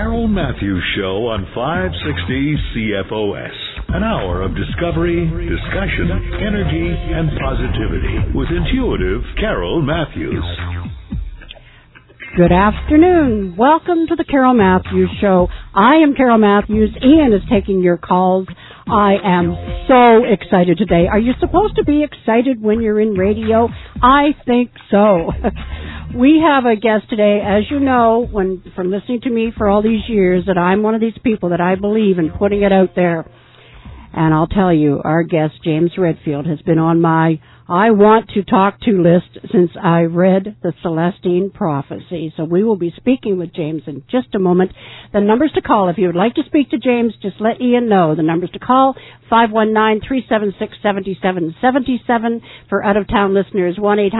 Carol Matthews Show on 560 CFOS. An hour of discovery, discussion, energy, and positivity with intuitive Carol Matthews. Good afternoon. Welcome to the Carol Matthews Show. I am Carol Matthews. Ian is taking your calls. I am so excited today. Are you supposed to be excited when you're in radio? I think so. We have a guest today, as you know, from listening to me for all these years, that I'm one of these people that I believe in putting it out there. And I'll tell you, our guest, James Redfield, has been on my I want to talk to list since I read the Celestine Prophecy. So we will be speaking with James in just a moment. The numbers to call, if you would like to speak to James, just let Ian know. The numbers to call, 519-376-7777. For out-of-town listeners,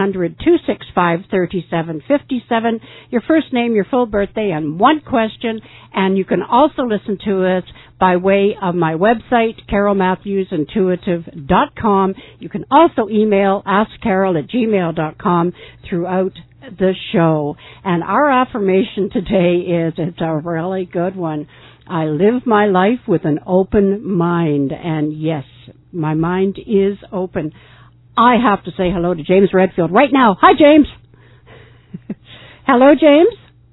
1-800-265-3757. Your first name, your full birthday, and one question. And you can also listen to us by way of my website, carolmatthewsintuitive.com. You can also email askcarol@gmail.com throughout the show. And our affirmation today is, it's a really good one. I live my life with an open mind. And yes, my mind is open. I have to say hello to James Redfield right now. Hi, James. Hello, James.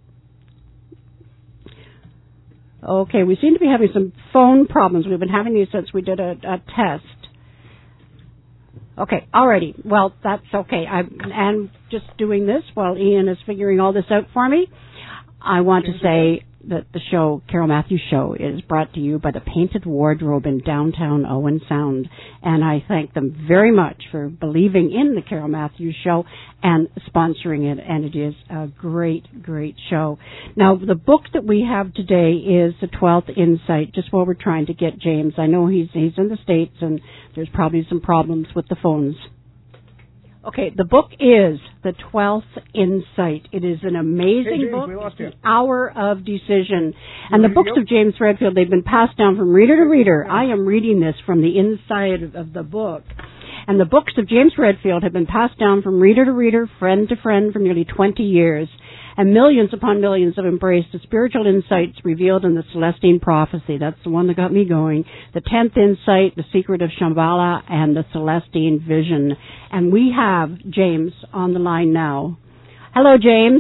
Okay, we seem to be having some phone problems. We've been having these since we did a test. Okay, alrighty. Well, that's okay. I'm just doing this while Ian is figuring all this out for me. I want to say that the show, Carol Matthews Show, is brought to you by the Painted Wardrobe in downtown Owen Sound. And I thank them very much for believing in the Carol Matthews Show and sponsoring it. And it is a great, great show. Now, the book that we have today is The 12th Insight, just while we're trying to get James. I know he's in the States and there's probably some problems with the phones. Okay, the book is The 12th Insight. It is an amazing book. It's The Hour of Decision. And the books of James Redfield, they've been passed down from reader to reader. I am reading this from the inside of the book. And the books of James Redfield have been passed down from reader to reader, friend to friend for nearly 20 years. And millions upon millions have embraced the spiritual insights revealed in the Celestine Prophecy. That's the one that got me going. The 10th Insight, The Secret of Shambhala, and the Celestine Vision. And we have James on the line now. Hello, James.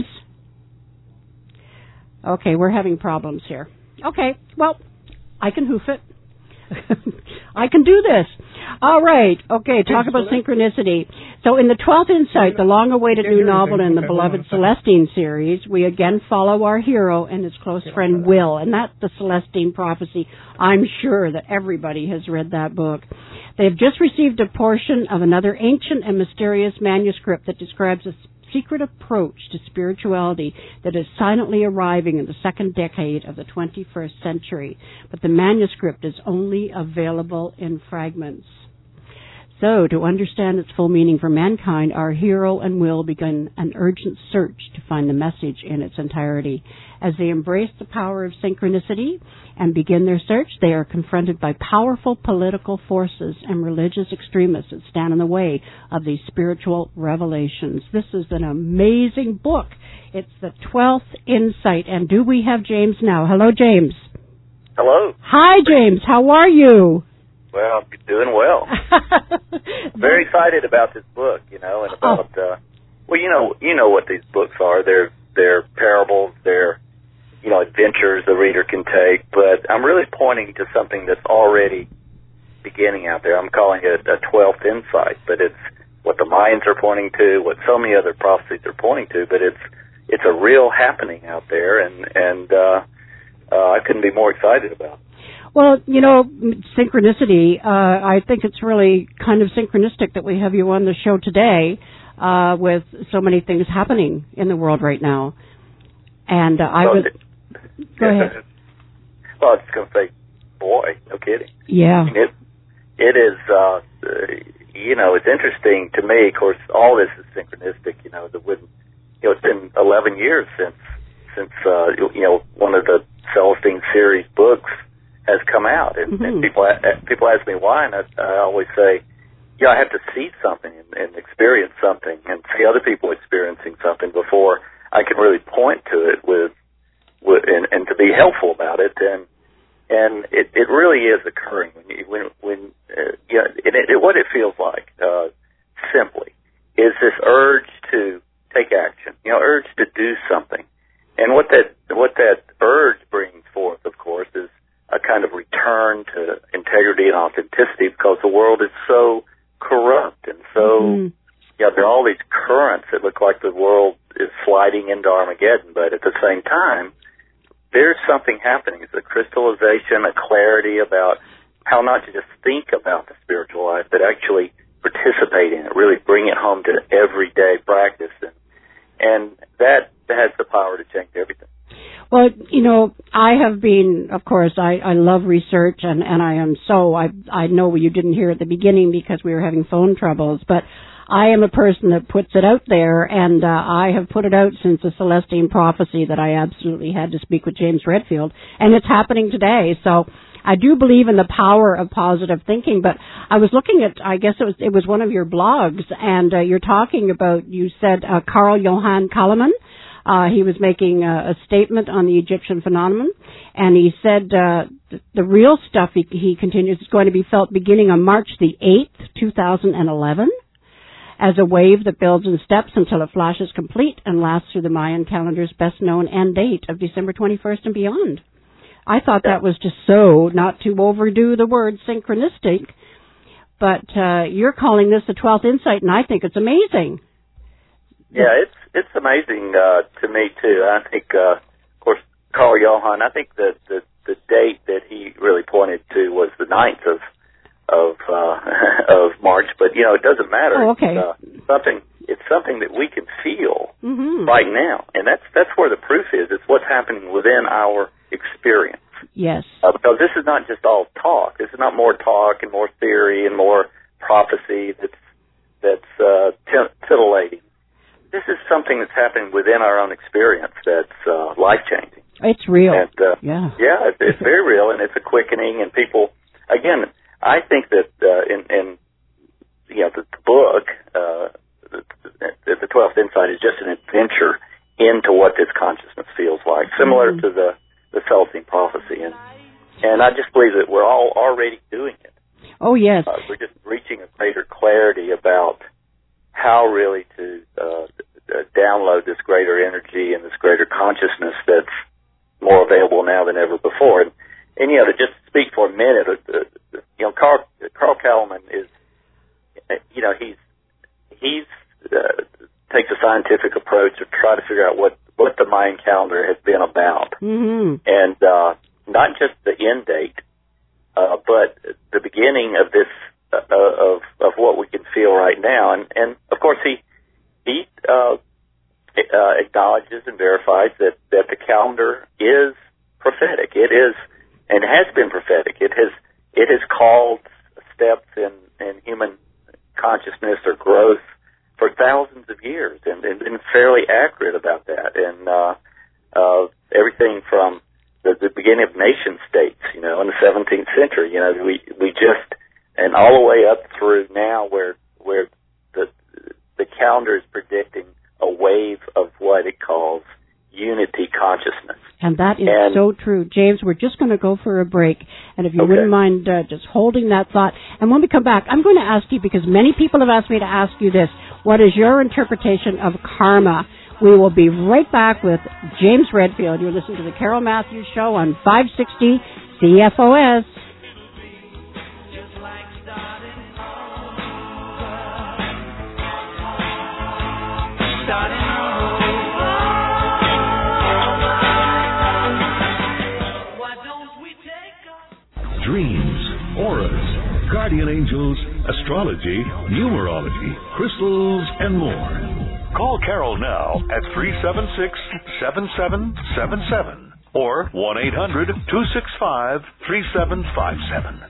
Okay, we're having problems here. Okay, well, I can hoof it. I can do this. All right. Okay, talk about synchronicity. So in the 12th Insight, the long-awaited new novel in the beloved Celestine series, we again follow our hero and his close friend Will, and that's the Celestine Prophecy. I'm sure that everybody has read that book. They've just received a portion of another ancient and mysterious manuscript that describes a secret approach to spirituality that is silently arriving in the second decade of the 21st century. But the manuscript is only available in fragments. So, to understand its full meaning for mankind, our hero and Will begin an urgent search to find the message in its entirety. As they embrace the power of synchronicity and begin their search, they are confronted by powerful political forces and religious extremists that stand in the way of these spiritual revelations. This is an amazing book. It's the 12th Insight. And do we have James now? Hello, James. Hello. Hi, James. How are you? Well, doing well. Very excited about this book, and about you know what these books are. They're parables, they're adventures the reader can take, but I'm really pointing to something that's already beginning out there. I'm calling it a 12th Insight, but it's what the Mayans are pointing to, what so many other prophecies are pointing to, but it's a real happening out there, and I couldn't be more excited about it. Well, synchronicity, I think it's really kind of synchronistic that we have you on the show today with so many things happening in the world right now. And Go ahead. Well, I was just going to say, boy, no kidding. Yeah. I mean, it is, it's interesting to me. Of course, all this is synchronistic, it's been 11 years since one of the Celestine series books has come out, and people ask me why, and I always say, I have to see something and experience something and see other people experiencing something before I can really point to it with and to be helpful about it. And it really is occurring what it feels like, simply, is this urge to take action, urge to do something. And what that urge brings forth, of course, is a kind of return to integrity and authenticity, because the world is so corrupt and so, there are all these currents that look like the world is sliding into Armageddon, but at the same time, there's something happening. It's a crystallization, a clarity about how not to just think about the spiritual life, but actually participate in it, really bring it home to everyday practice. And that has the power to change everything. Well, I have been, of course, I love research, and I am so, I know you didn't hear at the beginning because we were having phone troubles, but I am a person that puts it out there, and I have put it out since the Celestine Prophecy that I absolutely had to speak with James Redfield, and it's happening today. So I do believe in the power of positive thinking, but I was looking at, I guess it was one of your blogs, and you're talking about, you said Carl Johan Kalaman. He was making a statement on the Egyptian phenomenon, and he said the real stuff, he continues, is going to be felt beginning on March the 8th, 2011, as a wave that builds in steps until it flashes complete and lasts through the Mayan calendar's best known end date of December 21st and beyond. I thought that was just so, not to overdo the word synchronistic, but you're calling this the 12th insight, and I think it's amazing. Yeah, it's amazing to me too. I think, of course, Carl Johan, I think that the date that he really pointed to was the 9th of March, but it doesn't matter. Oh, okay. It's something that we can feel right now, and that's where the proof is. It's what's happening within our experience. Yes. Because this is not just all talk. This is not more talk and more theory and more prophecy that's titillating. This is something that's happening within our own experience that's life-changing. It's real. And, yeah, it's very real, and it's a quickening. And people, again, I think that in the book, the 12th Insight is just an adventure into what this consciousness feels like, similar to the Celestine Prophecy. And I just believe that we're all already doing it. Oh, yes. We're just reaching a greater clarity about how really to download this greater energy and this greater consciousness that's more available now than ever before. And to just speak for a minute, Carl Kalaman is, he's takes a scientific approach to try to figure out what the Mayan calendar has been about, and not just the end date, but the beginning of this of what we can feel right now. And of course he acknowledges and verifies that the calendar is prophetic. It is and has been prophetic. It has called steps in human consciousness or growth for thousands of years, and been fairly accurate about that. And everything from the beginning of nation states, in the 17th century, we just, and all the way up through now, where the calendar is predicting a wave of what it calls unity consciousness. And that is so true. James, we're just going to go for a break. And if you wouldn't mind just holding that thought. And when we come back, I'm going to ask you, because many people have asked me to ask you this, what is your interpretation of karma? We will be right back with James Redfield. You're listening to the Carol Matthews Show on 560 CFOS. Dreams, auras, guardian angels, astrology, numerology, crystals, and more. Call Carol now at 376-7777 or 1-800-265-3757.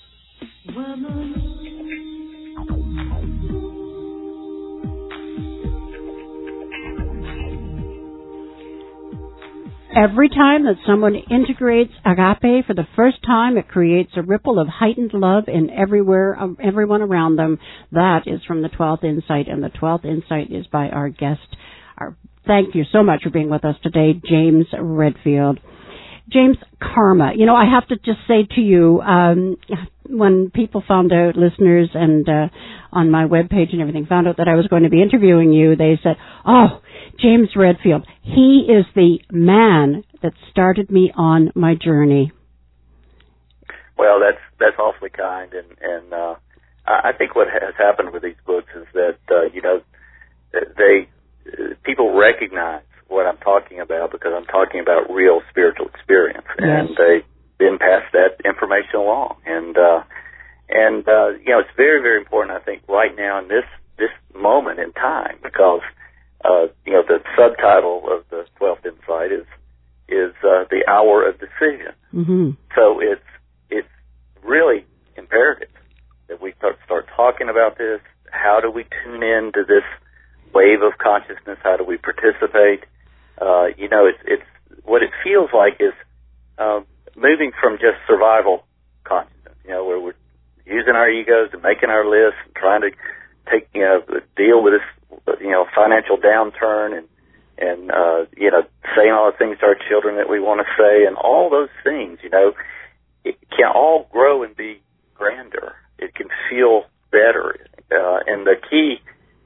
Every time that someone integrates agape for the first time, it creates a ripple of heightened love in everyone around them. That is from the 12th Insight, and the 12th Insight is by our guest, our Thank you so much for being with us today, James Redfield. James, karma. You know, I have to just say to you, when people found out, listeners and on my webpage and everything, found out that I was going to be interviewing you, they said, oh, James Redfield, he is the man that started me on my journey. Well, that's awfully kind, and I think what has happened with these books is that you know, people recognize what I'm talking about because I'm talking about real spiritual experience, and they then pass that information along. And you know, it's very, very important, I think, right now in this moment in time, because you know, the subtitle of the 12th Insight is the hour of decision. Mm-hmm. So it's really imperative that we start talking about this. How do we tune in to this wave of consciousness? How do we participate? You know, it's what it feels like is moving from just survival consciousness, you know, where we're using our egos and making our lists and trying to deal with this, you know, financial downturn and you know, saying all the things to our children that we want to say and all those things, you know, it can all grow and be grander. It can feel better. And the key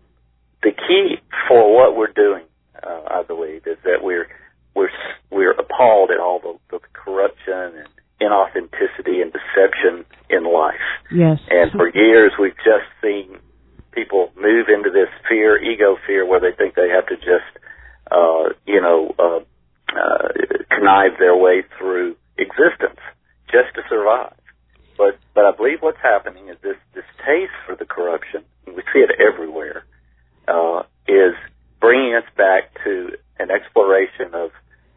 for what we're doing, I believe, is that we're appalled at all the corruption and inauthenticity and deception in life. Yes. And for years we've just seen people move into this fear, ego fear, where they think they have to just, connive their way through existence just to survive. But I believe what's happening is this taste for the corruption, and we see it everywhere, is bringing us back to an exploration of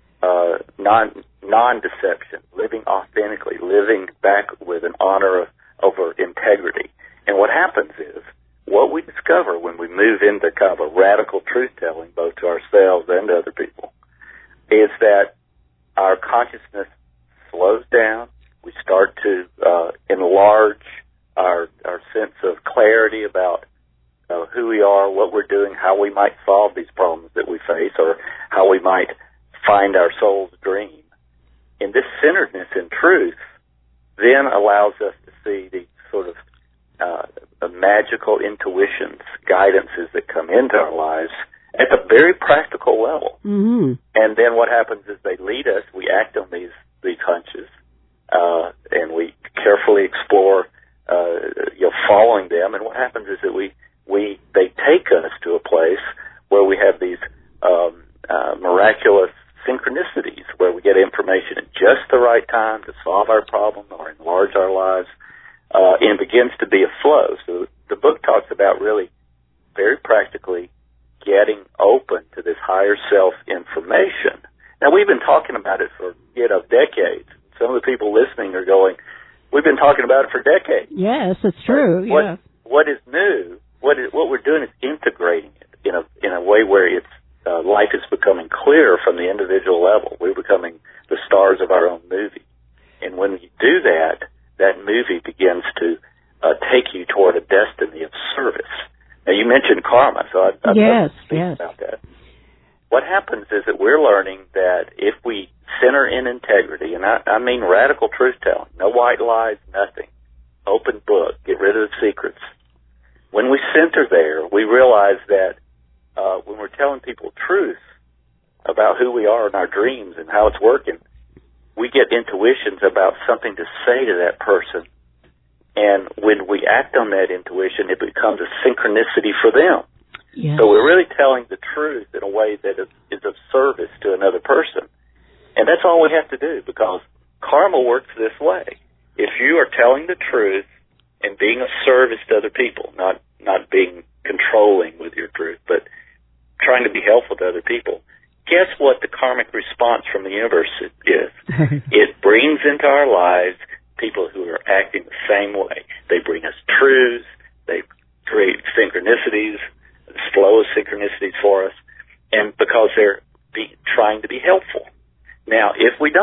non-deception, living authentically, living back with an honor over integrity. And what happens is, what we discover when we move into kind of a radical truth-telling, both to ourselves and to other people, is that our consciousness slows down. We start to enlarge our sense of clarity about who we are, what we're doing, how we might solve these problems that we face, or how we might find our soul's dream. And this centeredness in truth then allows us to see the sort of magical intuitions, guidances that come into our lives at a very practical level. Mm-hmm. And then what happens is they lead us, we act on these hunches, and we carefully explore, following them. And what happens is that they take us to a place where we have these miraculous synchronicities, where we get information at just the right time to solve our problem or enlarge our lives, and it begins to be a flow. So the book talks about really very practically getting open to this higher self information. Now, we've been talking about it for, decades. Some of the people listening are going, we've been talking about it for decades. Yes, it's true. What is new, what we're doing is integrating it in a way where it's life is becoming clearer from the individual level. We're becoming the stars of our own movie. And when we do that, that movie begins to take you toward a destiny of service. Now, you mentioned karma, so I'd love to speak about that. What happens is that we're learning that if we center in integrity, and I mean radical truth-telling, no white lies, nothing, open book, get rid of the secrets. When we center there, we realize that when we're telling people truth about who we are and our dreams and how it's working, we get intuitions about something to say to that person. And when we act on that intuition, it becomes a synchronicity for them. Yes. So we're really telling the truth in a way that is of service to another person. And that's all we have to do, because karma works this way. If you are telling the truth and being of service to other people, not being controlling with your truth, but trying to be helpful to other people, guess what the karmic response from the universe is? It brings into our lives people who are acting the same way. They bring us truths, they create synchronicities, flow of synchronicities for us, and because they're trying to be helpful. Now, if we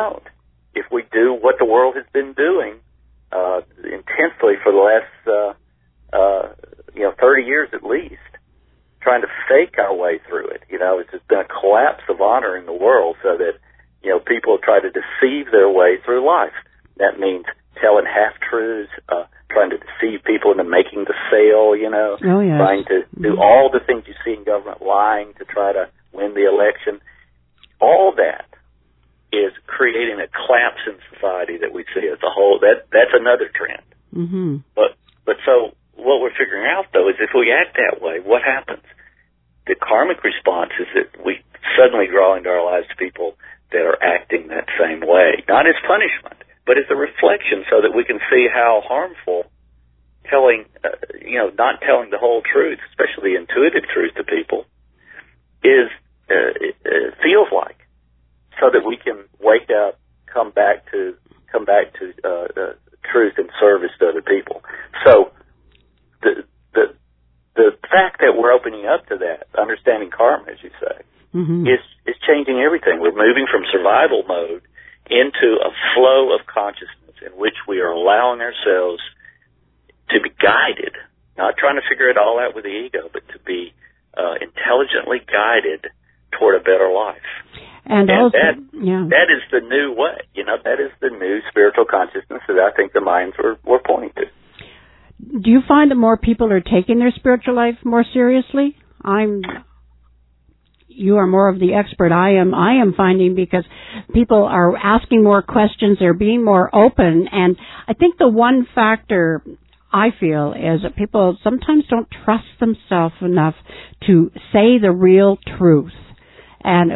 do what the world has been doing intensely for the last 30 years at least, trying to fake our way through it. You know, it's just been a collapse of honor in the world so that, you know, people try to deceive their way through life. That means telling half-truths, trying to deceive people into making the sale, you know, trying to do all the things you see in government, lying to try to win the election. All that is creating a collapse in society that we see as a whole. That's another trend. Mm-hmm. But so what we're figuring out, though, is if we act that way, what happens? The karmic response is that we suddenly draw into our lives people that are acting that same way, not as punishment, but as a reflection so that we can see how harmful telling, not telling the whole truth, especially intuitive truth to people, is feels like, so that we can wake up, come back to truth and service to other people. So the fact that we're opening up to that, understanding karma, as you say, is changing everything. We're moving from survival mode into a flow of consciousness in which we are allowing ourselves to be guided, not trying to figure it all out with the ego, but to be intelligently guided toward a better life. And also, that is the new way. You know, that is the new spiritual consciousness that I think the Mayans were pointing to. Do you find that more people are taking their spiritual life more seriously? You are more of the expert. I am finding, because people are asking more questions, they're being more open, and I think the one factor I feel is that people sometimes don't trust themselves enough to say the real truth. And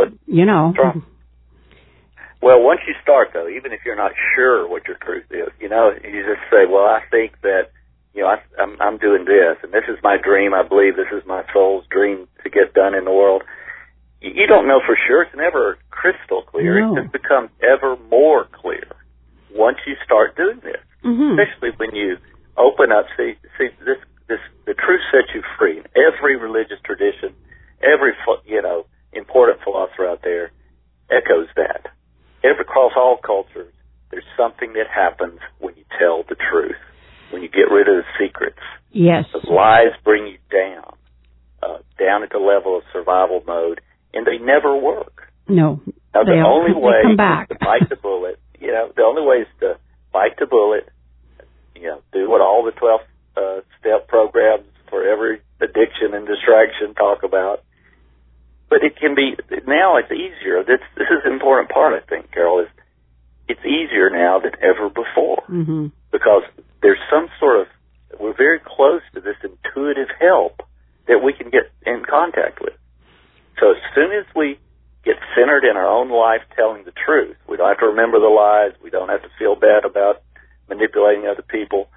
Well, once you start, though, even if you're not sure what your truth is, you just say, well, I think that, I'm doing this, and this is my dream. I believe this is my soul's dream to get done in the world. You don't know for sure. It's never crystal clear. No. It just becomes ever more clear once you start doing this, especially when you open up. See, the truth sets you free. Every religious tradition, every, important philosopher out there echoes that. Across all cultures, there's something that happens when you tell the truth, when you get rid of the secrets. Yes. The lies bring you down at the level of survival mode, and they never work. No. Now, the only way come back. to bite the bullet, the only way is to bite the bullet, do what all the 12-step programs for every addiction and distraction talk about. But it can be, now it's easier. This is the important part, I think, Carol, is it's easier now than ever before. Mm-hmm. Because there's some sort of, we're very close to this intuitive help that we can get in contact with. So as soon as we get centered in our own life telling the truth, we don't have to remember the lies, we don't have to feel bad about manipulating other people.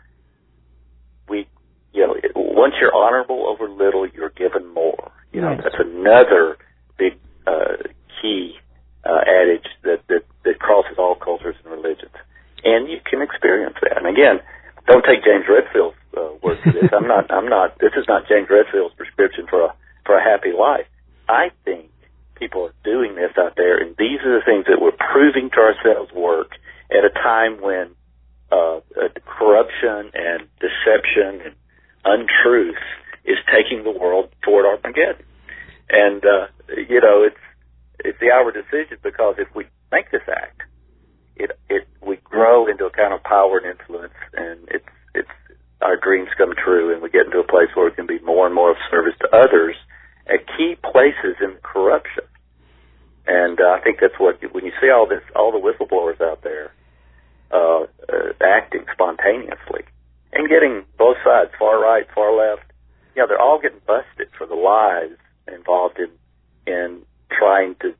Once you're honorable over little, you're given more. Right. That's another big key adage that crosses all cultures and religions. And you can experience that. And again, don't take James Redfield's word for this. This is not James Redfield's prescription for a happy life. I think people are doing this out there, and these are the things that we're proving to ourselves work at a time when corruption and deception and untruth is taking the world toward Armageddon. And, it's the hour decision, because if we make this act, we grow into a kind of power and influence, and it's our dreams come true, and we get into a place where we can be more and more of service to others at key places in corruption. And I think that's when you see all the whistleblowers out there acting spontaneously and getting both sides, far right, far left, they're all getting busted for the lies involved in trying to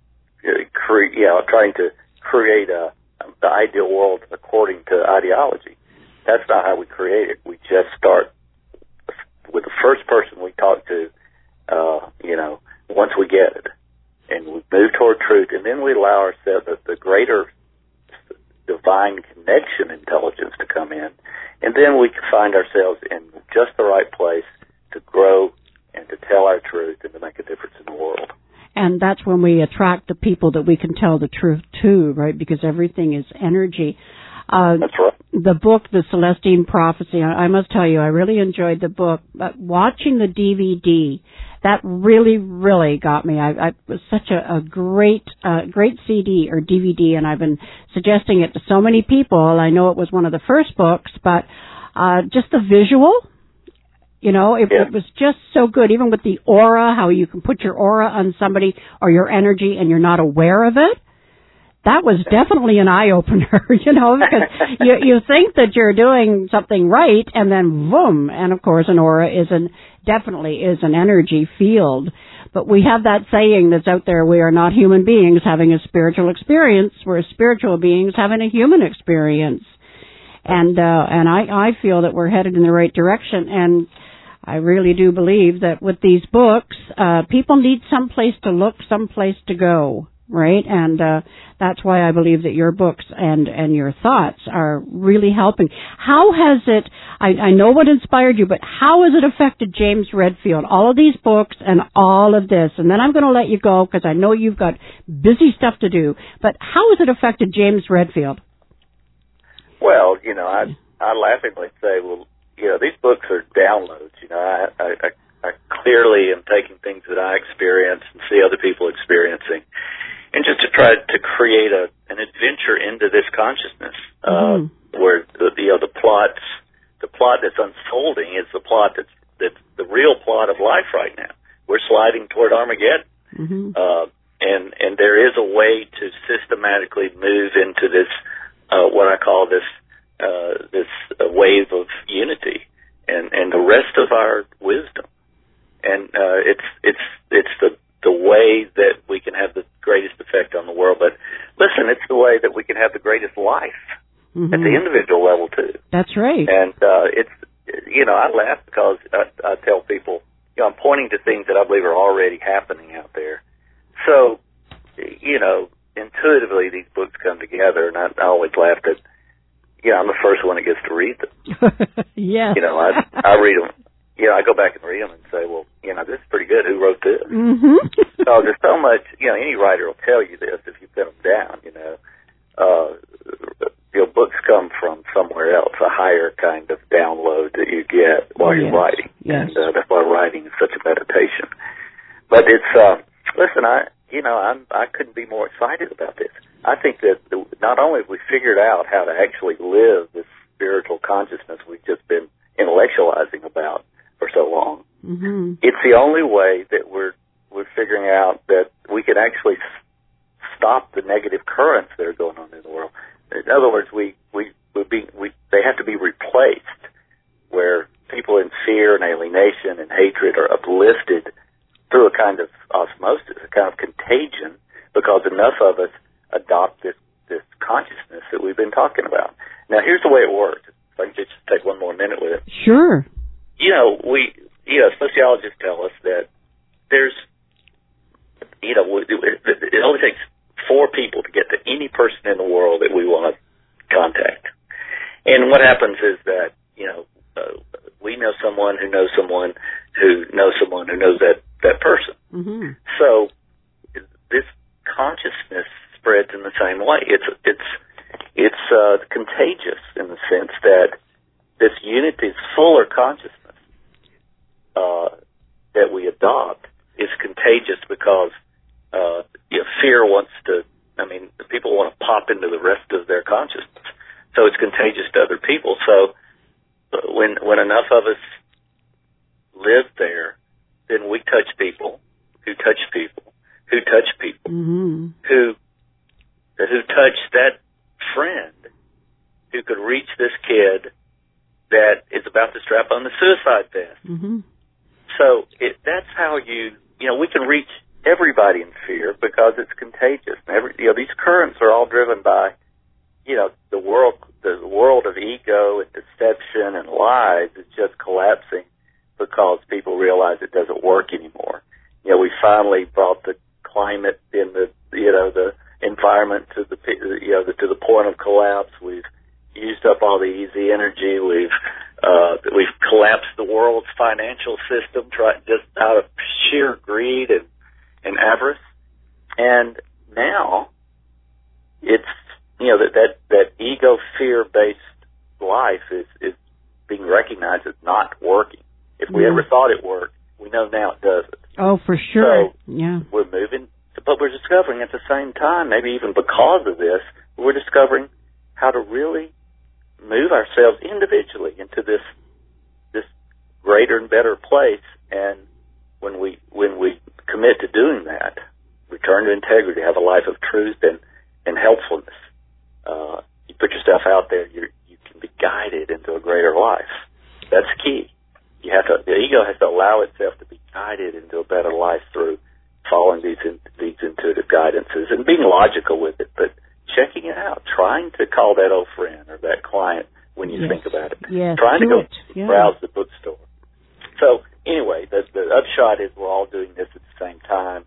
create the ideal world according to ideology. That's not how we create it. We just start with the first person we talk to, once we get it, and we move toward truth, and then we allow ourselves the greater divine connection intelligence to come in, and then we can find ourselves in just the right place to grow and to tell our truth and to make a difference in the world. And that's when we attract the people that we can tell the truth to, right? Because everything is energy. That's right. the book, The Celestine Prophecy, I must tell you, I really enjoyed the book, but watching the DVD, that really, really got me. It was such a great CD or DVD, and I've been suggesting it to so many people. I know it was one of the first books, but just the visual, you know, it was just so good. Even with the aura, how you can put your aura on somebody or your energy and you're not aware of it. That was definitely an eye-opener, you know, because you think that you're doing something right, and then boom, and of course an aura definitely is an energy field. But we have that saying that's out there, we are not human beings having a spiritual experience, we're spiritual beings having a human experience. And I feel that we're headed in the right direction, and I really do believe that with these books, people need some place to look, some place to go. Right, and that's why I believe that your books and your thoughts are really helping. How has it, I know what inspired you, but how has it affected James Redfield? All of these books and all of this, and then I'm going to let you go because I know you've got busy stuff to do, but how has it affected James Redfield? Well, you know, I laughingly say, well, you know, these books are downloads. You know, I clearly am taking things that I experience and see other people experiencing, and just to try to create an adventure into this consciousness, where the plot that's unfolding is the plot that's the real plot of life right now. We're sliding toward Armageddon, and there is a way to systematically move into this what I call this wave of unity and the rest of our wisdom, and it's the way that we can have the greatest effect on the world. But listen, it's the way that we can have the greatest life at the individual level too. That's right. And it's, you know, I laugh because I tell people, you know, I'm pointing to things that I believe are already happening out there. So, you know, intuitively these books come together, and I always laugh that, you know, I'm the first one that gets to read them. Yeah. You know, I read them. You know, I go back and read them and say, well, you know, this is pretty good. Who wrote this? So there's so much, you know, any writer will tell you this if you pin them down, you know. Books come from somewhere else, a higher kind of download that you get while you're writing. Yes. And that's why writing is such a meditation. But it's, listen, I couldn't be more excited about this. I think that not only have we figured out how to actually live this spiritual consciousness we've just been intellectualizing about for so long, it's the only way that we're figuring out that we can actually stop the negative currents that are going on in the world. In other words, they have to be replaced, where people in fear and alienation and hatred are uplifted through a kind of osmosis, a kind of contagion, because enough of us adopt this consciousness that we've been talking about. Now, here's the way it works. If I can just take one more minute with it. Sure. You know, sociologists tell us that there's, you know, it only takes 4 people to get to any person in the world that we want to contact. And what happens is that, you know, we know someone who knows someone who knows someone who knows that person. So this consciousness spreads in the same way. It's contagious in the sense that this unity, this fuller consciousness that we adopt is contagious because fear wants to, people want to pop into the rest of their consciousness. So it's contagious to other people. So when enough of us live there, then we touch people who touch people who touch people who touch that friend who could reach this kid that is about to strap on the suicide vest. So that's how we can reach everybody in fear because it's contagious. These currents are all driven by, the world of ego and deception and lies is just collapsing because people realize it doesn't work anymore. We finally brought the climate in the environment to the point of collapse. We've used up all the easy energy. We've collapsed the world's financial system just out of sheer greed and avarice. And now it's that ego fear based life is being recognized as not working. If we ever thought it worked, we know now it doesn't. Oh, for sure. So we're moving, but we're discovering at the same time, maybe even because of this, we're discovering how to really move ourselves individually into this greater and better place. And when we commit to doing that, return to integrity, have a life of truth and helpfulness, you put yourself out there, you can be guided into a greater life. That's key. The ego has to allow itself to be guided into a better life through following these intuitive guidances and being logical with it, but checking it out, trying to call that old friend or that client when you think about it. Yes, trying to go browse the bookstore. So anyway, the upshot is we're all doing this at the same time.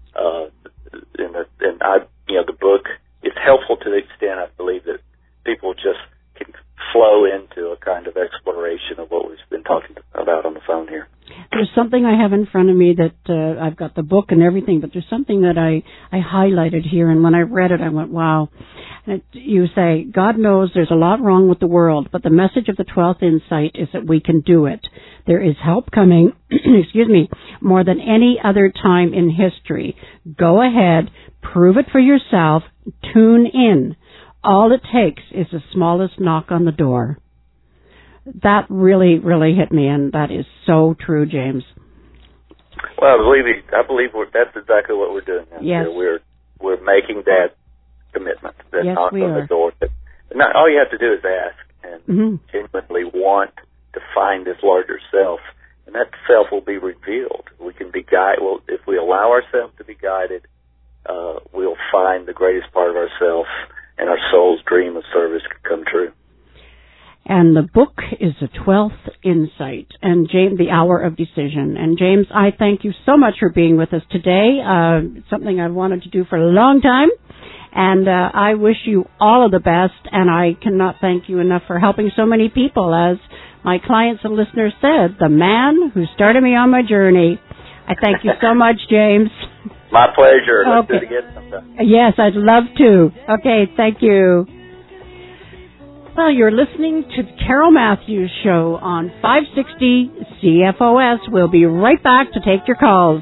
The book is helpful to the extent I believe that people just can flow into a kind of exploration of what we've been talking about on the phone here. There's something I have in front of me that I've got the book and everything, but there's something that I highlighted here, and when I read it, I went, wow. And you say, God knows there's a lot wrong with the world, but the message of the 12th insight is that we can do it. There is help coming, more than any other time in history. Go ahead, prove it for yourself, tune in. All it takes is the smallest knock on the door. That really, really hit me, and that is so true, James. Well, I believe that's exactly what we're doing. Yes. We're making that commitment, that knock on the door. All you have to do is ask and genuinely want to find this larger self, and that self will be revealed. We can be guided. Well, if we allow ourselves to be guided, we'll find the greatest part of ourselves, and our soul's dream of service can come true. And the book is The 12th Insight, and James, The Hour of Decision. And James, I thank you so much for being with us today. It's something I've wanted to do for a long time. And I wish you all of the best, and I cannot thank you enough for helping so many people. As my clients and listeners said, the man who started me on my journey. I thank you so much, James. My pleasure. Let's do it again sometime. Yes, I'd love to. Okay, thank you. Well, you're listening to the Carol Matthews Show on 560 CFOS. We'll be right back to take your calls.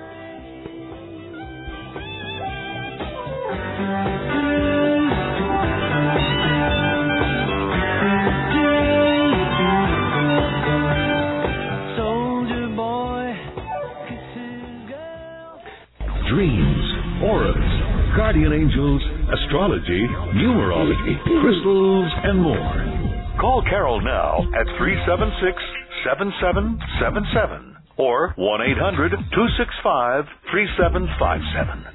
Dreams, auras, guardian angels, astrology, numerology, crystals, and more. Call Carol now at 376-7777 or 1-800-265-3757.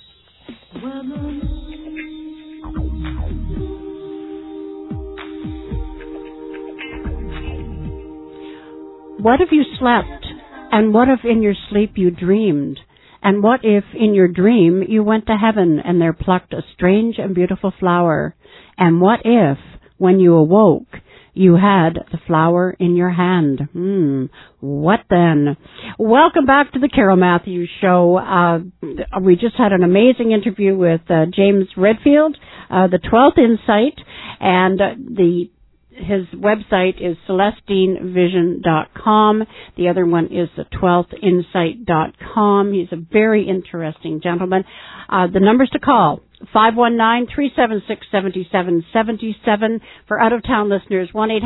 What if you slept? And what if in your sleep you dreamed? And what if, in your dream, you went to heaven and there plucked a strange and beautiful flower? And what if, when you awoke, you had the flower in your hand? What then? Welcome back to the Carol Matthews Show. We just had an amazing interview with James Redfield, the 12th Insight, and his website is CelestineVision.com. The other one is the 12thinsight.com. He's a very interesting gentleman. The numbers to call, 519-376-7777. For out-of-town listeners,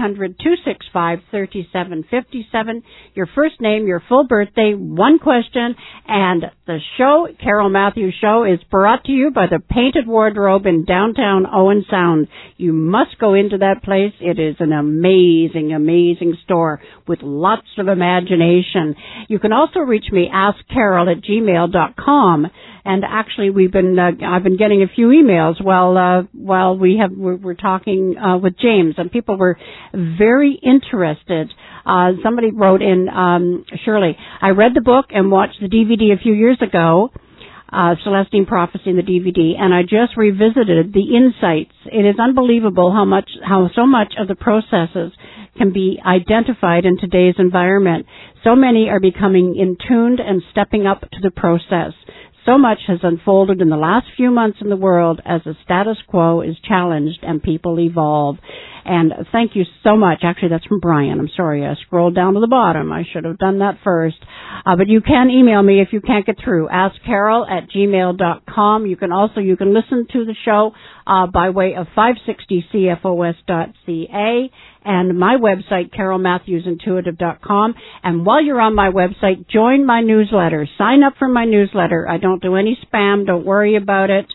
1-800-265-3757. Your first name, your full birthday, one question, and the show, Carol Matthews Show, is brought to you by the Painted Wardrobe in downtown Owen Sound. You must go into that place. It is an amazing, amazing store with lots of imagination. You can also reach me, askcarol@gmail.com. And actually, I've been getting a few emails while we're talking with James, and people were very interested. Somebody wrote in, Shirley, I read the book and watched the DVD a few years ago, Celestine Prophecy in the DVD, and I just revisited the insights. It is unbelievable how so much of the processes can be identified in today's environment. So many are becoming in tuned and stepping up to the process. So much has unfolded in the last few months in the world as the status quo is challenged and people evolve. And thank you so much. Actually, that's from Brian. I'm sorry, I scrolled down to the bottom. I should have done that first. But you can email me if you can't get through. AskCarol@gmail.com. You can listen to the show by way of 560cfos.ca and my website, carolmatthewsintuitive.com. And while you're on my website, join my newsletter. Sign up for my newsletter. I don't do any spam. Don't worry about it.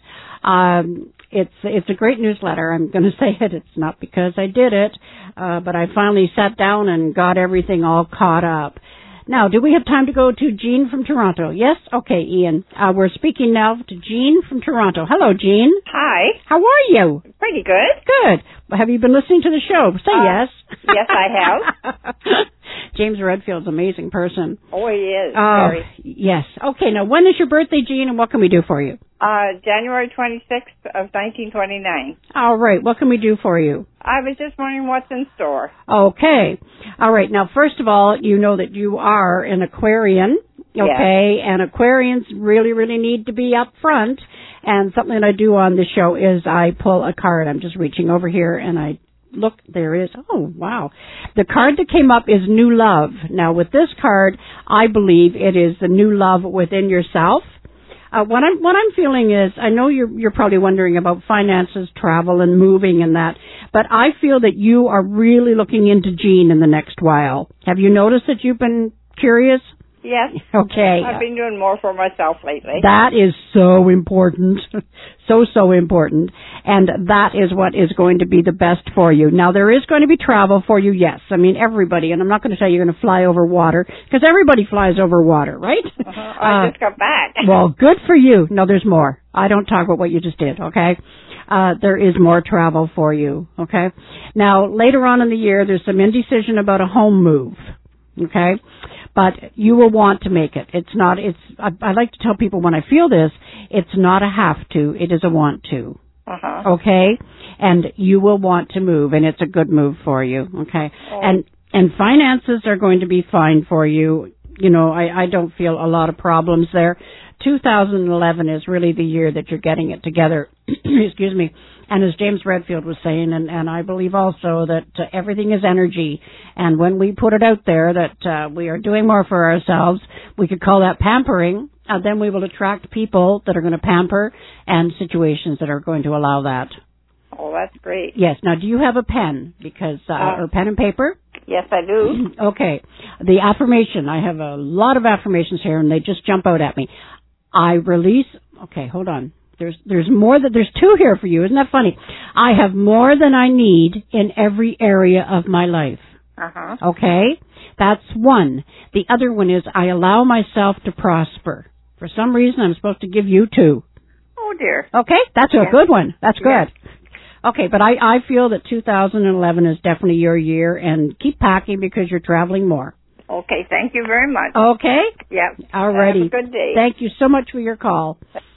It's a great newsletter. I'm going to say it. It's not because I did it, but I finally sat down and got everything all caught up. Now, do we have time to go to Jean from Toronto? Yes? Okay, Ian. We're speaking now to Jean from Toronto. Hello, Jean. Hi. How are you? Pretty good. Good. Have you been listening to the show? Say yes. Yes, I have. James Redfield's an amazing person. Oh, he is. Very. Yes. Okay, now when is your birthday, Jean, and what can we do for you? January 26th of 1929. All right. What can we do for you? I was just wondering what's in store. Okay. All right. Now, first of all, you know that you are an Aquarian. Okay. Yes. And Aquarians really, really need to be up front. And something that I do on the show is I pull a card. I'm just reaching over here and I look, there it is. Oh, wow. The card that came up is New Love. Now, with this card, I believe it is the new love within yourself. What I'm feeling is, I know you're probably wondering about finances, travel, and moving and that, but I feel that you are really looking into Jean in the next while. Have you noticed that you've been curious? Yes. Okay. I've been doing more for myself lately. That is so important. So important. And that is what is going to be the best for you. Now, there is going to be travel for you, yes. I mean, everybody, and I'm not going to say you're going to fly over water, because everybody flies over water, right? I just got back. Well, good for you. No, there's more. I don't talk about what you just did, okay? There is more travel for you, okay? Now, later on in the year, there's some indecision about a home move, okay? But you will want to make it. I like to tell people when I feel this, it's not a have to, it is a want to. Okay? And you will want to move, and it's a good move for you, okay? Oh. And finances are going to be fine for you. You know, I don't feel a lot of problems there. 2011 is really the year that you're getting it together. Excuse me. And as James Redfield was saying, and I believe also that everything is energy. And when we put it out there that we are doing more for ourselves, we could call that pampering. Then we will attract people that are going to pamper and situations that are going to allow that. Oh, that's great. Yes. Now, do you have a pen? Or pen and paper? Yes, I do. Okay. The affirmation. I have a lot of affirmations here, and they just jump out at me. I release. Okay, hold on. There's more there's two here for you. Isn't that funny? I have more than I need in every area of my life. Okay? That's one. The other one is I allow myself to prosper. For some reason, I'm supposed to give you two. Oh, dear. Okay? That's a good one. That's good. Okay, but I feel that 2011 is definitely your year, and keep packing because you're traveling more. Okay, thank you very much. Okay? Yep. All righty. Have a good day. Thank you so much for your call.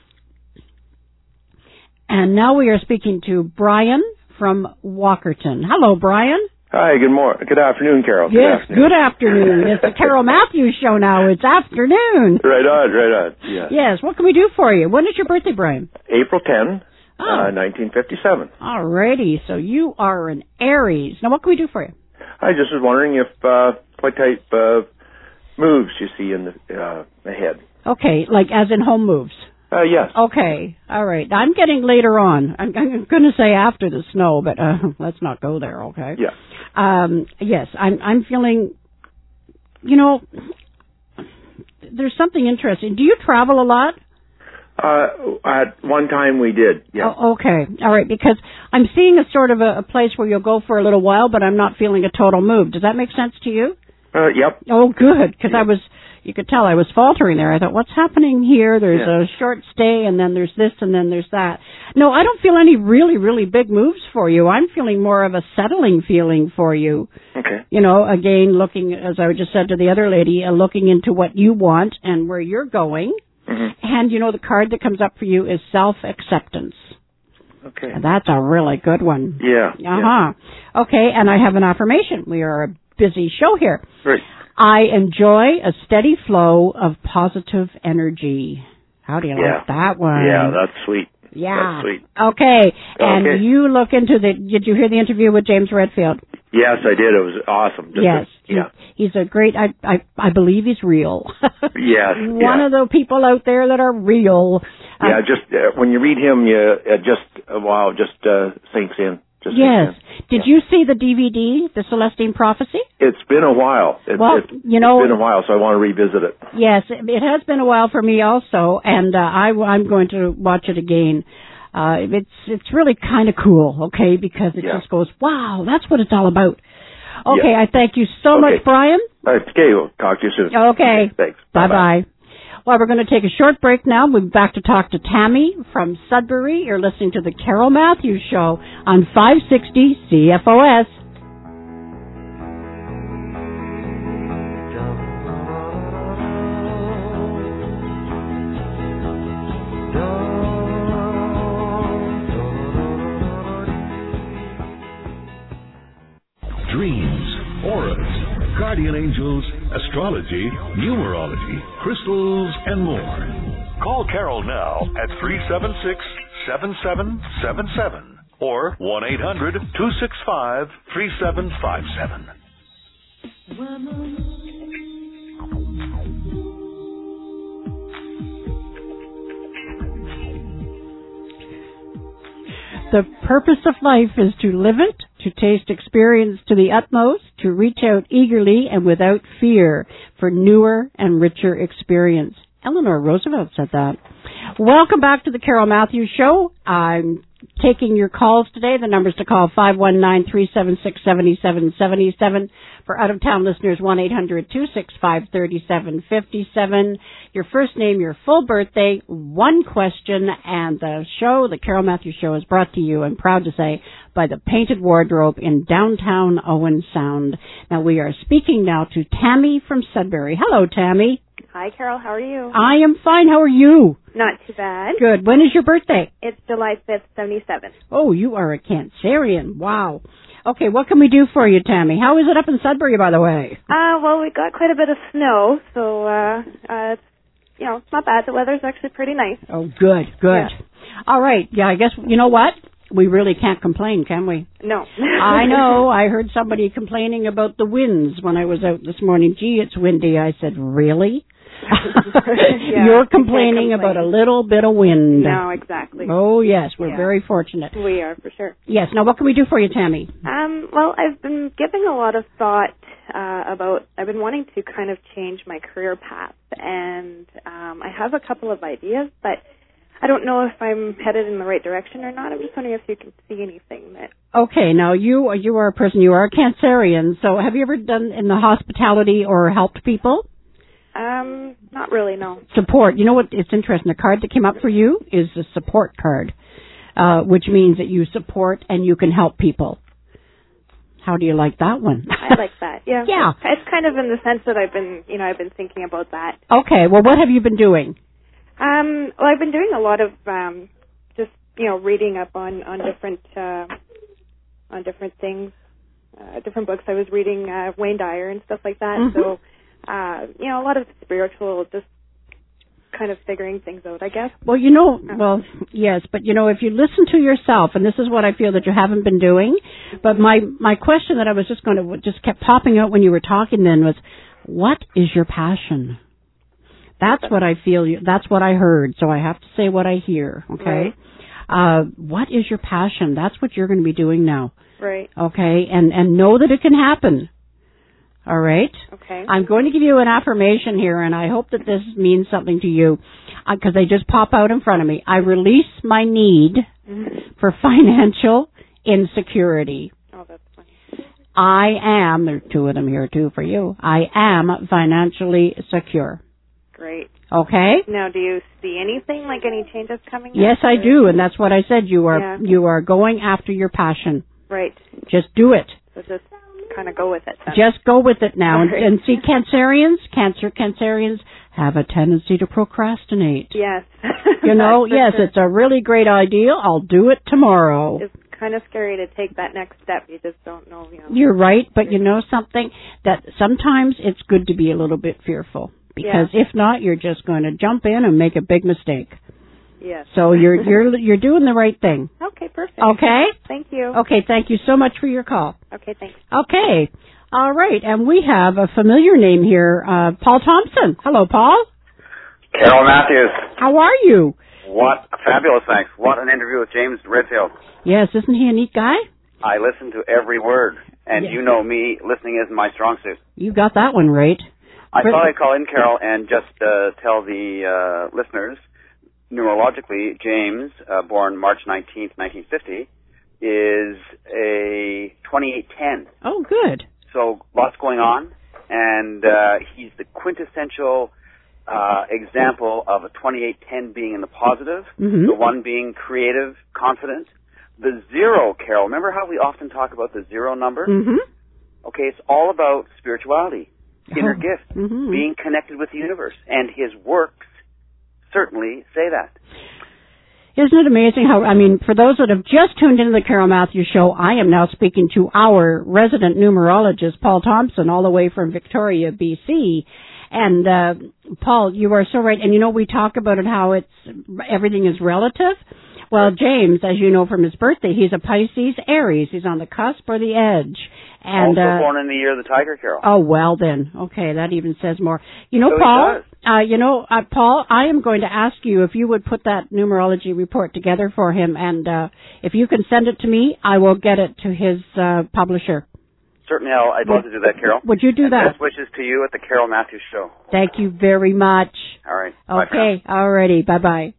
And now we are speaking to Brian from Walkerton. Hello, Brian. Hi, good afternoon, Carol. Yes, good afternoon. It's the Carol Matthews Show now. It's afternoon. Right on. Yes. Yes, what can we do for you? When is your birthday, Brian? April 10, 1957. All righty, so you are an Aries. Now, what can we do for you? I just was wondering what type of moves you see in the ahead. Okay, like as in home moves? Yes. Okay, all right. I'm getting later on. I'm going to say after the snow, but let's not go there, okay? Yeah. Yes, I'm feeling, you know, there's something interesting. Do you travel a lot? At one time we did, yeah. Oh, okay, all right, because I'm seeing a sort of a place where you'll go for a little while, but I'm not feeling a total move. Does that make sense to you? Yep. Oh, good, because you could tell I was faltering there. I thought, what's happening here? There's a short stay, and then there's this, and then there's that. No, I don't feel any really, really big moves for you. I'm feeling more of a settling feeling for you. Okay. You know, again, looking, as I just said to the other lady, looking into what you want and where you're going. Mm-hmm. And, you know, the card that comes up for you is self-acceptance. Okay. And that's a really good one. Yeah. Okay, and I have an affirmation. We are a busy show here. Right. I enjoy a steady flow of positive energy. How do you like that one? Yeah, that's sweet. Yeah. That's sweet. Okay. And Okay. you look into did you hear the interview with James Redfield? Yes, I did. It was awesome. Yes. He's a great, I believe he's real. Yes. One of the people out there that are real. Yeah, just when you read him, just sinks in. Yes. Did you see the DVD, The Celestine Prophecy? It's been a while. It's been a while, so I want to revisit it. Yes, it has been a while for me also, and I'm going to watch it again. It's really kind of cool, okay, because it just goes, wow, that's what it's all about. Okay, I thank you so much, Brian. Okay, we'll talk to you soon. Okay. Thanks. Bye-bye. Well, we're going to take a short break now. We'll be back to talk to Tammy from Sudbury. You're listening to the Carol Matthews Show on 560 CFOS. Dreams, auras, guardian angels, astrology, numerology, crystals, and more. Call Carol now at 376-7777 or 1-800-265-3757. The purpose of life is to live it, to taste experience to the utmost, to reach out eagerly and without fear for newer and richer experience. Eleanor Roosevelt said that. Welcome back to the Carol Matthews Show. I'm taking your calls today. The numbers to call 519-376-7777. For out-of-town listeners, 1-800-265-3757. Your first name, your full birthday, one question, and the show, the Carol Matthews Show, is brought to you, I'm proud to say, by the Painted Wardrobe in downtown Owen Sound. Now, we are speaking now to Tammy from Sudbury. Hello, Tammy. Hi, Carol. How are you? I am fine. How are you? Not too bad. Good. When is your birthday? It's July 5th, 77. Oh, you are a Cancerian. Wow. Okay, what can we do for you, Tammy? How is it up in Sudbury, by the way? Well, we got quite a bit of snow, so, it's, it's not bad. The weather's actually pretty nice. Oh, good. Yeah. All right. Yeah, I guess, you know what? We really can't complain, can we? No. I know. I heard somebody complaining about the winds when I was out this morning. Gee, it's windy. I said, really? You're complaining about a little bit of wind. No, exactly. Oh, yes. We're very fortunate. We are, for sure. Yes. Now, what can we do for you, Tammy? Well, I've been giving a lot of thought I've been wanting to kind of change my career path, and I have a couple of ideas, but I don't know if I'm headed in the right direction or not. I'm just wondering if you can see anything that... Okay, now you are a person, you are a Cancerian, so have you ever done in the hospitality or helped people? Not really, no. Support. You know what? It's interesting. The card that came up for you is the support card, which means that you support and you can help people. How do you like that one? I like that, yeah. Yeah. It's kind of in the sense that I've been thinking about that. Okay, well, what have you been doing? Well, I've been doing a lot of just reading up on different things, different books. I was reading Wayne Dyer and stuff like that. Mm-hmm. So, a lot of spiritual, just kind of figuring things out, I guess. Well, yes, but if you listen to yourself, and this is what I feel that you haven't been doing, but my question that I was just kept popping out when you were talking then was, what is your passion? That's what I feel. That's what I heard. So I have to say what I hear. Okay. Right. What is your passion? That's what you're going to be doing now. Right. Okay. And know that it can happen. All right. Okay. I'm going to give you an affirmation here, and I hope that this means something to you, because they just pop out in front of me. I release my need for financial insecurity. Oh, that's funny. There are two of them here too for you. I am financially secure. Great. Okay. Now, do you see anything, like any changes coming? Yes, I do, and that's what I said. You are going after your passion. Right. Just do it. So just kind of go with it then. Just go with it now. Right. And see, Cancerians have a tendency to procrastinate. Yes. Yes, it's a really great idea. I'll do it tomorrow. It's kind of scary to take that next step. You just don't know. You're right, but you know something? That sometimes it's good to be a little bit fearful. Because if not, you're just going to jump in and make a big mistake. Yes. So you're doing the right thing. Okay, perfect. Okay? Thank you. Okay, thank you so much for your call. Okay, thanks. Okay. All right, and we have a familiar name here, Paul Thompson. Hello, Paul. Carol Matthews. How are you? What fabulous, thanks. What an interview with James Redfield. Yes, isn't he a neat guy? I listened to every word, and Yes. you know me, listening isn't my strong suit. You got that one right. I thought I'd call in, Carol, and just tell the listeners, neurologically, James, born March 19th, 1950, is a 2810. Oh, good. So lots going on, and he's the quintessential example of a 2810 being in the positive, Mm-hmm. the one being creative, confident. The zero, Carol, remember how we often talk about the zero number? Mm-hmm. Okay, it's all about spirituality, inner Oh. gift, Mm-hmm. being connected with the universe, and his works certainly say that. Isn't it amazing how, for those that have just tuned into the Carol Matthews Show, I am now speaking to our resident numerologist, Paul Thompson, all the way from Victoria, BC. And, Paul, you are so right. And we talk about it, how everything is relative. Well, James, as you know from his birthday, he's a Pisces Aries. He's on the cusp or the edge. And, also born in the year of the tiger, Carol. Oh, well then. Okay, that even says more. So Paul, Paul, I am going to ask you if you would put that numerology report together for him, and if you can send it to me, I will get it to his publisher. Certainly, I'd love to do that, Carol. Would you do that? Best wishes to you at the Carol Matthews Show. Thank you very much. All right. Okay, alrighty, bye-bye.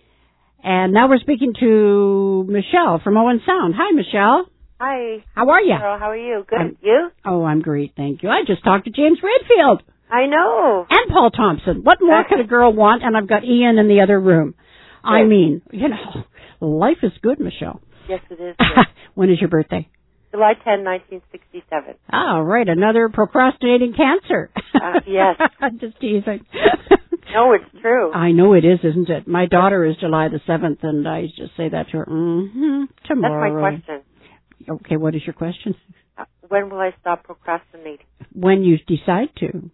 And now we're speaking to Michelle from Owen Sound. Hi, Michelle. Hi. How are you? Carol, how are you? Good. You? Oh, I'm great, thank you. I just talked to James Redfield. I know. And Paul Thompson. What more could a girl want? And I've got Ian in the other room. I mean, life is good, Michelle. Yes, it is. When is your birthday? July 10, 1967. Oh, right. Another procrastinating Cancer. Yes. I'm just teasing. No, it's true. I know it is, isn't it? My daughter is July the 7th, and I just say that to her, tomorrow. That's my question. Okay, what is your question? When will I stop procrastinating? When you decide to.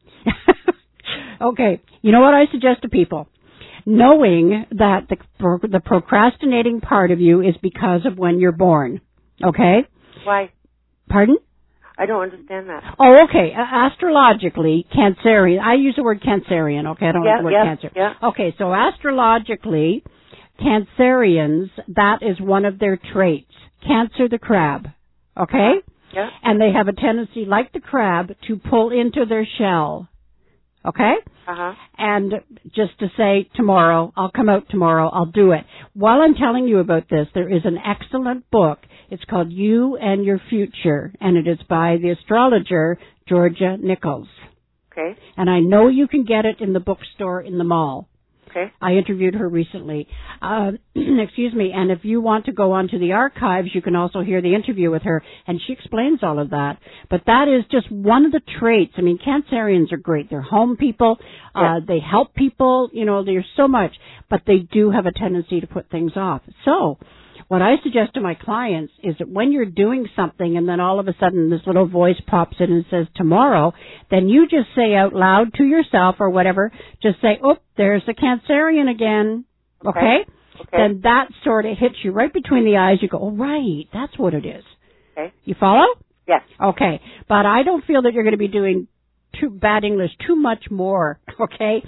Okay, you know what I suggest to people? Knowing that the procrastinating part of you is because of when you're born. Okay? Why? Pardon? I don't understand that. Oh, okay. Astrologically, Cancerian. I use the word Cancerian, okay? I don't use the word Cancer. Yeah. Okay, so astrologically, Cancerians, that is one of their traits. Cancer the crab. Okay? Yeah. And they have a tendency, like the crab, to pull into their shell. Okay? Uh-huh. And just to say, tomorrow, I'll come out tomorrow, I'll do it. While I'm telling you about this, there is an excellent book. It's called You and Your Future, and it is by the astrologer Georgia Nichols. Okay. And I know you can get it in the bookstore in the mall. Okay. I interviewed her recently. Excuse me. And if you want to go onto the archives, you can also hear the interview with her, and she explains all of that. But that is just one of the traits. I mean, Cancerians are great. They're home people. They help people. There's so much. But they do have a tendency to put things off. So what I suggest to my clients is that when you're doing something and then all of a sudden this little voice pops in and says tomorrow, then you just say out loud to yourself or whatever, just say, oh, there's the Cancerian again. Okay? Then that sort of hits you right between the eyes. You go, oh, right, that's what it is. Okay. You follow? Yes. Okay. But I don't feel that you're going to be doing bad English too much more. Okay?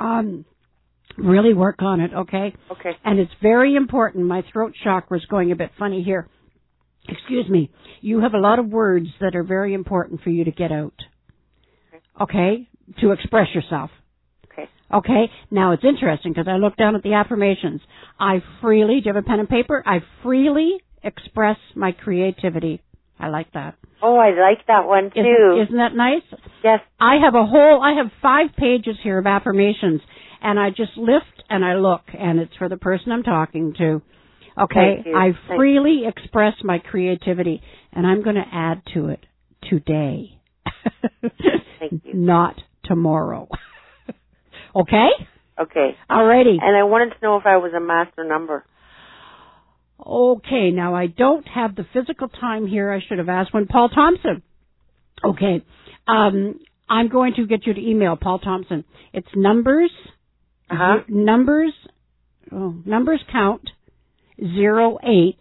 Really work on it, okay? Okay. And it's very important. My throat chakra is going a bit funny here. Excuse me. You have a lot of words that are very important for you to get out. Okay? To express yourself. Okay. Okay? Now, it's interesting because I look down at the affirmations. Do you have a pen and paper? I freely express my creativity. I like that. Oh, I like that one too. Isn't that nice? Yes. I have 5 pages here of affirmations. And I just lift and I look, and it's for the person I'm talking to. Okay? I freely express my creativity, and I'm going to add to it today. Thank you. Not tomorrow. Okay? Okay. Alrighty. And I wanted to know if I was a master number. Okay, now I don't have the physical time here. I should have asked one. Paul Thompson. Okay. I'm going to get you to email Paul Thompson. It's numbers. Uh-huh. Numbers numbers count 08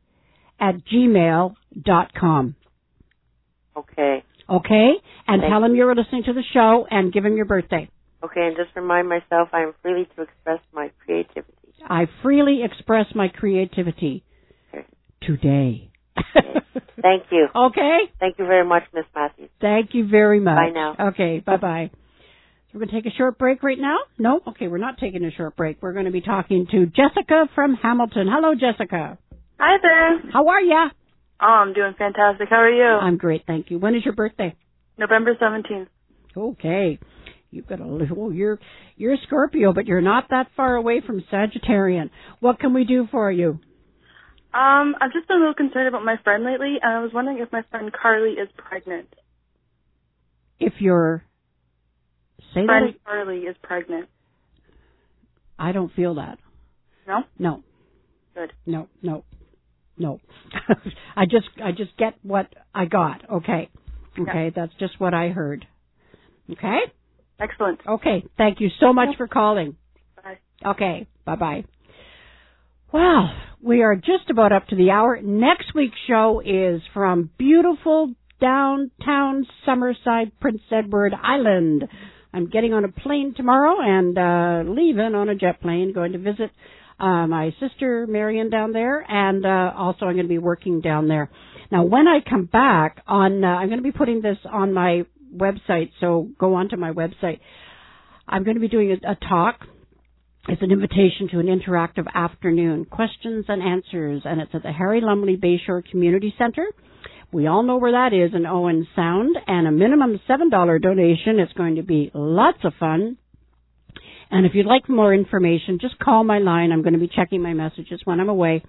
@gmail.com. Okay. Okay? And Thank tell him you were listening to the show and give him your birthday. Okay, and just remind myself I am freely to express my creativity. I freely express my creativity today. Okay. Thank you. Okay? Thank you very much, Miss Matthews. Thank you very much. Bye now. Okay, bye-bye. So we're going to take a short break right now? No? Okay, we're not taking a short break. We're going to be talking to Jessica from Hamilton. Hello, Jessica. Hi there. How are ya? Oh, I'm doing fantastic. How are you? I'm great, thank you. When is your birthday? November 17th. Okay. You've got you're a Scorpio, but you're not that far away from Sagittarian. What can we do for you? I've just been a little concerned about my friend lately, and I was wondering if my friend Carly is pregnant. If your friend Carly is pregnant. I don't feel that. No? No. Good. No. I just get what I got. Okay. Okay, yeah. That's just what I heard. Okay? Excellent. Okay, thank you so much for calling. Bye. Okay, bye-bye. Well, we are just about up to the hour. Next week's show is from beautiful downtown Summerside, Prince Edward Island. I'm getting on a plane tomorrow and leaving on a jet plane, going to visit my sister Marion down there, and also I'm going to be working down there. Now, when I come back, I'm going to be putting this on my website, so go on to my website. I'm going to be doing a talk. It's an invitation to an interactive afternoon, questions and answers, and it's at the Harry Lumley Bayshore Community Center. We all know where that is in Owen Sound, and a minimum $7 donation. It's going to be lots of fun. And if you'd like more information, just call my line. I'm going to be checking my messages when I'm away.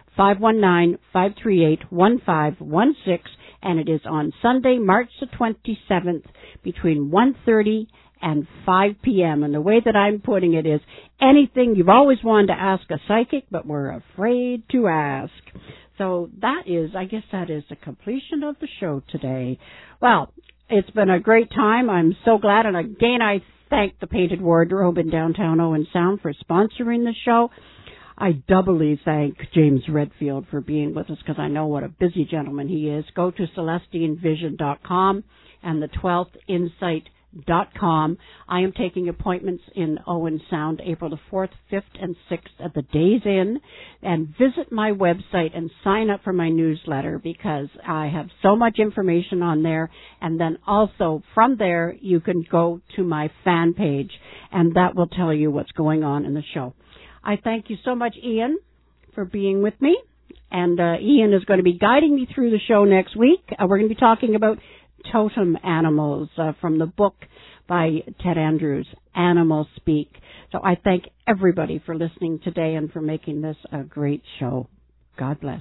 519-538-1516, and it is on Sunday, March the 27th, between 1:30 and 5 p.m. And the way that I'm putting it is anything you've always wanted to ask a psychic, but were afraid to ask. So I guess that is the completion of the show today. Well, it's been a great time. I'm so glad. And again, I thank the Painted Wardrobe in downtown Owen Sound for sponsoring the show. I doubly thank James Redfield for being with us because I know what a busy gentleman he is. Go to CelestineVision.com and the 12thinsight.com. I am taking appointments in Owen Sound April the 4th, 5th, and 6th at the Days Inn. And visit my website and sign up for my newsletter because I have so much information on there. And then also from there, you can go to my fan page, and that will tell you what's going on in the show. I thank you so much, Ian, for being with me. And Ian is going to be guiding me through the show next week. We're going to be talking about totem animals from the book by Ted Andrews, Animal Speak. So I thank everybody for listening today and for making this a great show. God bless.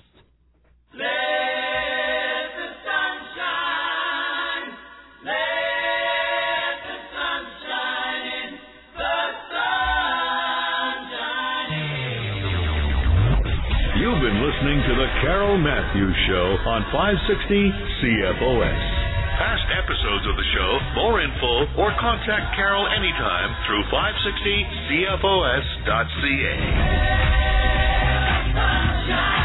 You've been listening to The Carol Matthews Show on 560 CFOS. Past episodes of the show, more info, or contact Carol anytime through 560CFOS.ca.